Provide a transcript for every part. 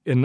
In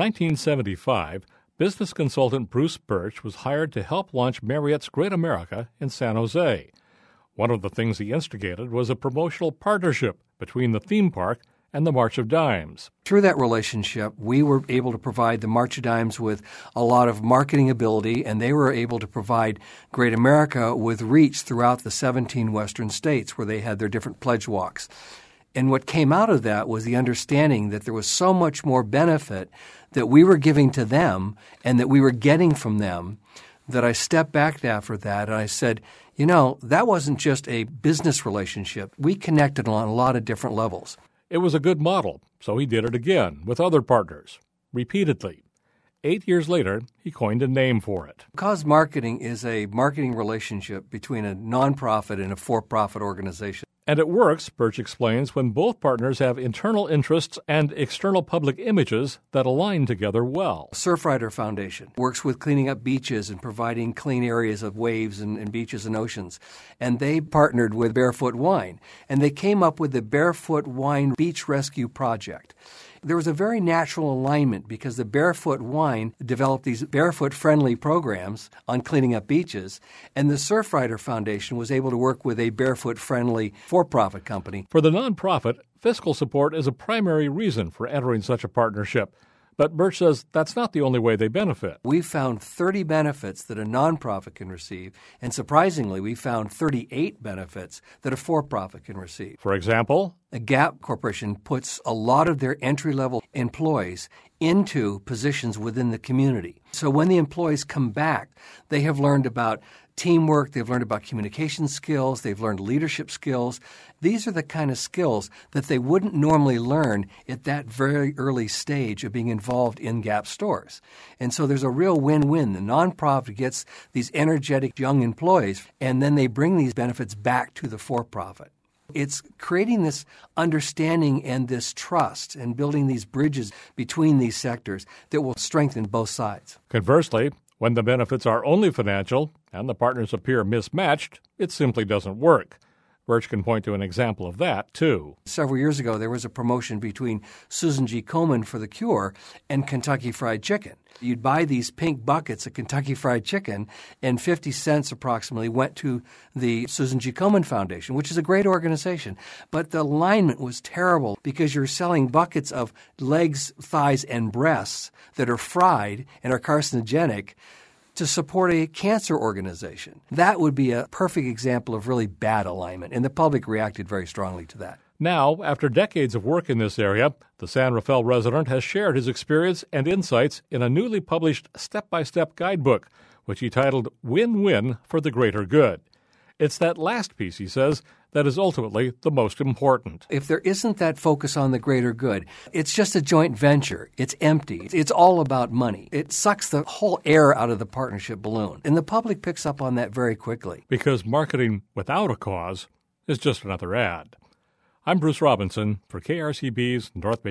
1975, business consultant Bruce Birch was hired to help launch Marriott's Great America in San Jose. One of the things he instigated was a promotional partnership between the theme park and the March of Dimes. Through that relationship, we were able to provide the March of Dimes with a lot of marketing ability, and they were able to provide Great America with reach throughout the 17 western states where they had their different pledge walks. And what came out of that was the understanding that there was so much more benefit that we were giving to them and that we were getting from them that I stepped back after that and I said, that wasn't just a business relationship. We connected on a lot of different levels. It was a good model, so he did it again with other partners, repeatedly. 8 years later, he coined a name for it. Cause marketing is a marketing relationship between a nonprofit and a for-profit organization. And it works, Birch explains, when both partners have internal interests and external public images that align together well. Surfrider Foundation works with cleaning up beaches and providing clean areas of waves and beaches and oceans. And they partnered with Barefoot Wine, and they came up with the Barefoot Wine Beach Rescue Project. There was a very natural alignment because the Barefoot Wine developed these barefoot-friendly programs on cleaning up beaches, and the Surfrider Foundation was able to work with a barefoot-friendly for-profit company. For the nonprofit, fiscal support is a primary reason for entering such a partnership. But Birch says that's not the only way they benefit. We found 30 benefits that a nonprofit can receive, and surprisingly, we found 38 benefits that a for-profit can receive. For example, a Gap Corporation puts a lot of their entry-level employees into positions within the community. So when the employees come back, they have learned about teamwork, they've learned about communication skills, they've learned leadership skills. These are the kind of skills that they wouldn't normally learn at that very early stage of being involved in Gap stores. And so there's a real win-win. The nonprofit gets these energetic young employees, and then they bring these benefits back to the for-profit. It's creating this understanding and this trust and building these bridges between these sectors that will strengthen both sides. Conversely, when the benefits are only financial and the partners appear mismatched, it simply doesn't work. Birch can point to an example of that, too. Several years ago, there was a promotion between Susan G. Komen for the Cure and Kentucky Fried Chicken. You'd buy these pink buckets of Kentucky Fried Chicken, and 50 cents approximately went to the Susan G. Komen Foundation, which is a great organization. But the alignment was terrible because you're selling buckets of legs, thighs, and breasts that are fried and are carcinogenic to support a cancer organization. That would be a perfect example of really bad alignment, and the public reacted very strongly to that. Now, after decades of work in this area, the San Rafael resident has shared his experience and insights in a newly published step-by-step guidebook, which he titled Win-Win for the Greater Good. It's that last piece, he says, that is ultimately the most important. If there isn't that focus on the greater good, it's just a joint venture. It's empty. It's all about money. It sucks the whole air out of the partnership balloon. And the public picks up on that very quickly. Because marketing without a cause is just another ad. I'm Bruce Robinson for KRCB's North Bay